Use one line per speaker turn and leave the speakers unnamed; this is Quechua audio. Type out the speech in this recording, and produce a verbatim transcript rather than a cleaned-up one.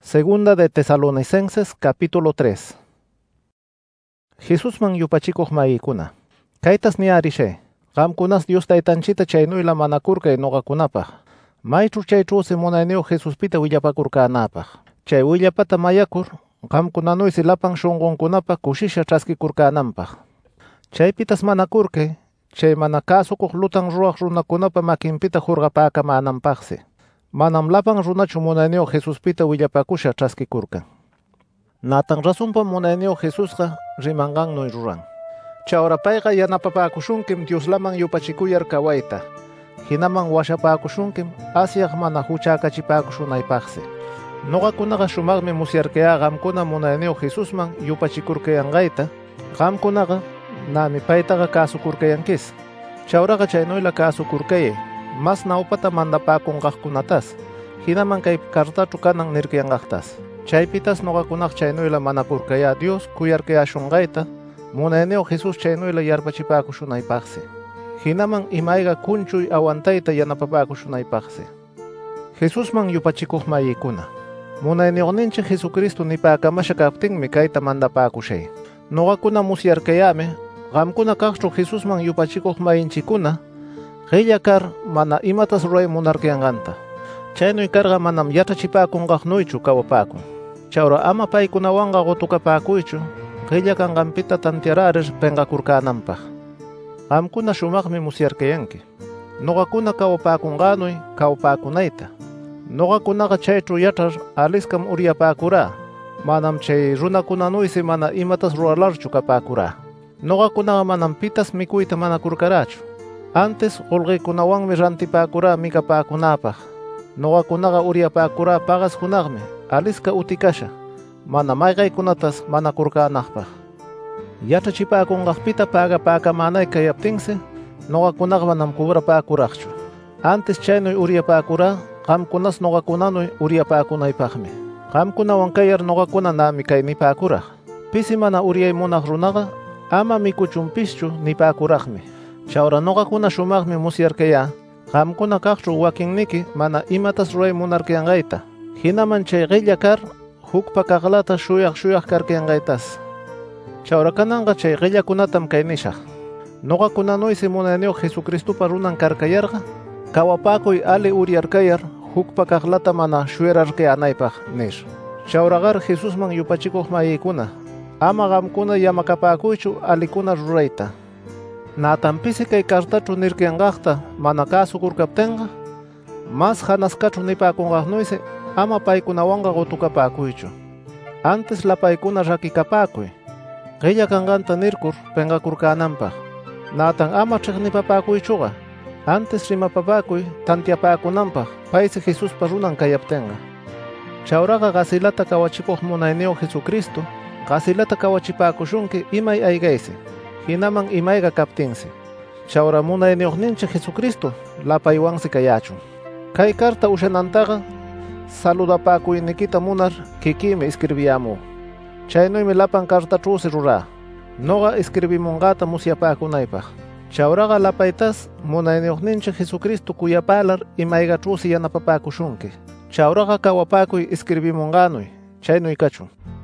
Segunda de Tesalonicenses capítulo tres. Jesusman yupachikuq mayikuna. Kaytas niyarishay. Qamkunas Dios taytanchita chaynuyla manakurkay noqakunapaq. Maychu chaychusi munayniyuq Jesuspita willapakurkanapaq. Chay willapata mayakur qamkunanuysi lapan shunqunkunapaq kushisha ch'askikurkananpaq. Chaypitas manakurkay chay mana kasukuq lutan ruwaq runakunapa makinpita hurqapakamänanpaqsi. Manam lapan runachu munayniyuq Jesuspita willapakusha ch'askikurkan. Natan rasunpa munayniyuq Jesusqa rimanqannuy ruran. Chayra payqa yanapapakushunkim Dioslaman yupachikuyar kawayta. Hinaman washapakushunkim Asyaq mana huchakachipakushunaypaqsi. Nuqakunaqa shumaqmi musyarkaya qamkuna munayniyuq Jesusman yupachikurkayanqayta, qamkunaqa nami paytaqa kasukurkayankis. Chayraqa chaynuyla kasukurkayay. Mas naupata mandapakunqaqkunatas, hinaman kay kartachu kanan nirkayanqaqtas. Chaypitas nuqakunaq chaynuyla manapurkaya Dios kuyarkayashunqayta, munayniyuq Jesus chaynuyla yarpachipakushunaypaqsi. Hinaman imayqa kunchuy awantayta yanapapakushunaypaqsi. Jesusman yupachikuq mayikuna. Munayniyuqninchik Jesucristo nipakamasha kaptinmi kayta mandapakushay. Nuqakuna musyarkayami, qamkuna kaqchu Jesusman yupachikuq mayinchikuna, qilla kar mana imatas ruray munarkayanqanta. Chaynuy karqa manam yachachipakunqaqnuychu kawapakun. Chayra ama paykunawanqa qutukapakuychu, qilla kanqanpita tantiararir penqakurkananpaq. Qamkuna shumaqmi musyarkayanki. Nuqakuna kawapakunqanuy kawapakunayta. Nuqakunaqa chaychu yachar alisqam uryapakurá. Manam chay runakunanuysi mana imatas rurarlarchu kapakurá. Nuqakunaqa manam pitas mikuyta manakurkarachu. Antes qulqiykunawanmi rantipakurá mikapakunapaq. Nuqakunaqa uryapakurá paqas hunaqmi alisqa utikasha, mana mayqaykunatas manakurkanaqpaq. Yachachipakunqaqpita pagapakamänay kayaptinsi, nuqakunaqa manam cobrapakuraqchu. Antes chaynuy uryapakurá, qamkunas nuqakunanuy uryapakunaypaqmi. Qamkunawan kayar nuqakuna nami kay nipakuraq. Pisi mana uryay munaq runaqa, ama mikuchunpischu nipakuraqmi. Chayra nuqakuna shumaqmi musyarkaya, qamkuna kaqchu wakinniki mana imatas ruray munarkayanqayta. Hinaman chay qilla kar, hukpa kaqlata shuyaq shuyaq karkayanqaytas. Chayra kananqa chay qillakunatam kay nishaq. Nuqakunanuysi munayniyuq Jesucristupa runan karkayarqa, kawapakuy ali uryarkayar, hukpa kaqlata mana shuyararkayanaypaq nish. Chayraqar Jesusman yupachikuq mayikuna, ama qamkuna yamakapakuychu alikuna rurayta. Natan pisi kay kartachu nirkayanqaqta mana kasukurkaptinqa, mas hanaskachu nipakunqaqnuysi ama paykunawanqa qutukapakuychu. Antes lapaykuna rakikapakuy, qilla kanqanta nirkur penqakurkananpaq. Natan ama chiqnipapakuychuqa, antes rimapapakuy tantiapakunanpaq paysi Jesuspa runan kayaptinqa. Chayraqa qasilata kawachikuq munayniyuq Jesucristo, qasilata kawachipakushunki imay aygaysi. Hinaman imayqa kaptinsi. Chayra munayniyuqninchik Jesucristo lapaywansi kayachun. Kay karta ushanantaqa saludapakuynikita munar kikimi escribiyamú. Chaynuymi lapan kartachusi rurá. Noqa escribimunqata musyapakunaypaq. Chayraqa lapaytas munayniyuqninchik Jesucristo kuyapalar imayqachusi yanapapakushunki. Chayraqa kawapakuy escribimunqanuy. Chaynuy kachun.